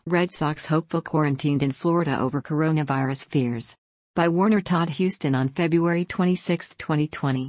Red Sox hopeful quarantined in Florida over coronavirus fears. By Warner Todd Houston on February 26, 2020.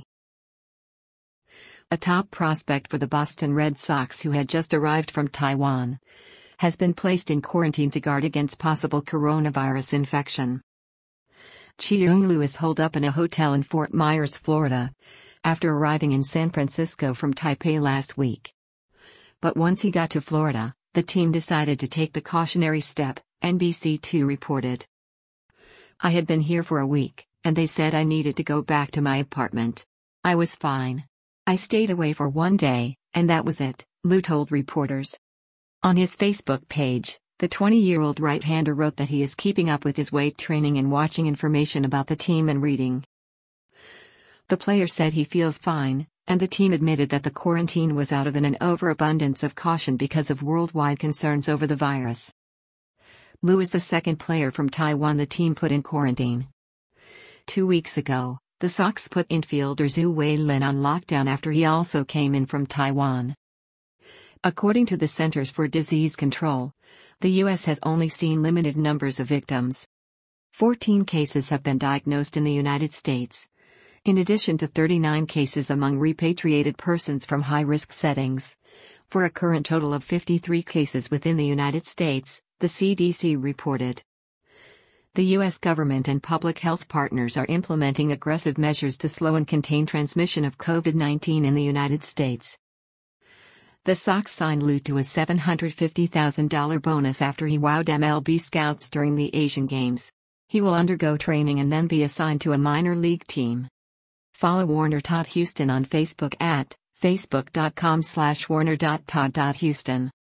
A top prospect for the Boston Red Sox who had just arrived from Taiwan has been placed in quarantine to guard against possible coronavirus infection. Chi-Young Lee is holed up in a hotel in Fort Myers, Florida, after arriving in San Francisco from Taipei last week. But once he got to Florida, the team decided to take the cautionary step, NBC2 reported. I had been here for a week, and they said I needed to go back to my apartment. I was fine. I stayed away for 1 day, and that was it, Liu told reporters. On his Facebook page, the 20-year-old right-hander wrote that he is keeping up with his weight training and watching information about the team and reading. The player said he feels fine, and the team admitted that the quarantine was out of an overabundance of caution because of worldwide concerns over the virus. Liu is the second player from Taiwan the team put in quarantine. 2 weeks ago, the Sox put infielder Zhu Weilin on lockdown after he also came in from Taiwan. According to the Centers for Disease Control, the U.S. has only seen limited numbers of victims. 14 cases have been diagnosed in the United States, in addition to 39 cases among repatriated persons from high-risk settings, for a current total of 53 cases within the United States, the CDC reported. The U.S. government and public health partners are implementing aggressive measures to slow and contain transmission of COVID-19 in the United States. The Sox signed Liu to a $750,000 bonus after he wowed MLB scouts during the Asian Games. He will undergo training and then be assigned to a minor league team. Follow Warner Todd Houston on Facebook at facebook.com/warner.todd.houston.